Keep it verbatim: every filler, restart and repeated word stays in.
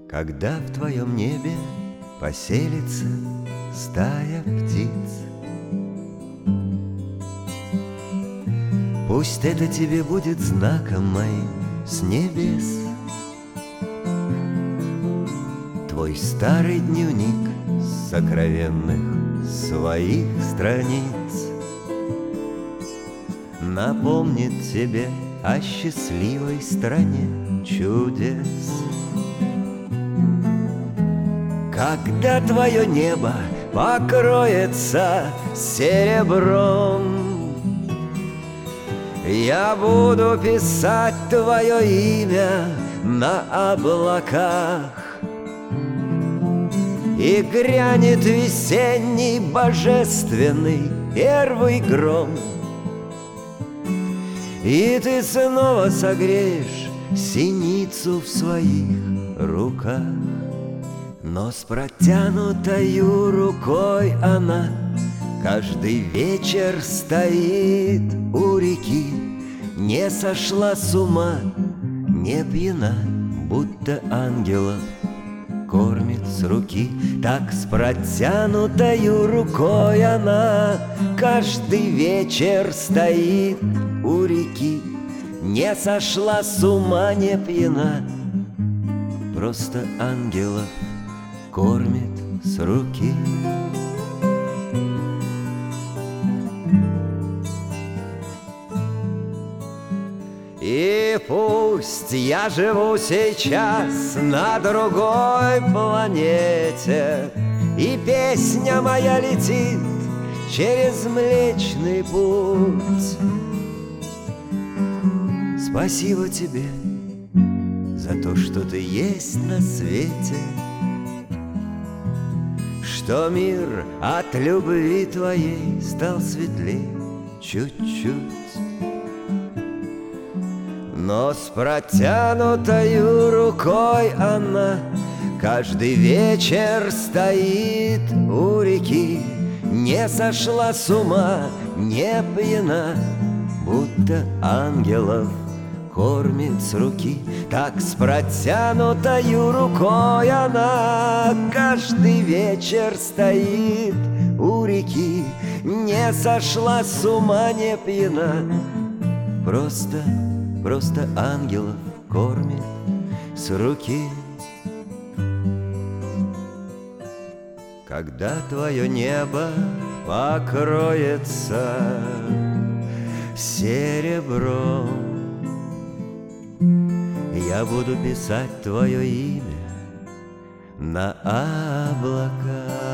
Когда в твоем небе поселится стая птиц. Пусть это тебе будет знаком моим с небес. Твой старый дневник сокровенных своих страниц напомнит тебе о счастливой стране чудес. Когда твое небо покроется серебром, я буду писать твое имя на облаках, и грянет весенний божественный первый гром, и ты снова согреешь синицу в своих руках. Но с протянутою рукой она каждый вечер стоит у реки, не сошла с ума, не пьяна, будто ангелов кормит с руки. Так с протянутою рукой она каждый вечер стоит у реки, не сошла с ума, не пьяна, просто ангелов кормит с руки. И пусть я живу сейчас на другой планете, и песня моя летит через Млечный Путь. Спасибо тебе за то, что ты есть на свете, что мир от любви твоей стал светлее чуть-чуть. Но с протянутою рукой она каждый вечер стоит у реки, не сошла с ума, не пьяна, будто ангелов кормит с руки. Так с протянутою рукой она каждый вечер стоит у реки, не сошла с ума, не пьяна, просто, просто ангелов кормит с руки. Когда твое небо покроется серебром, я буду писать твое имя на облаках.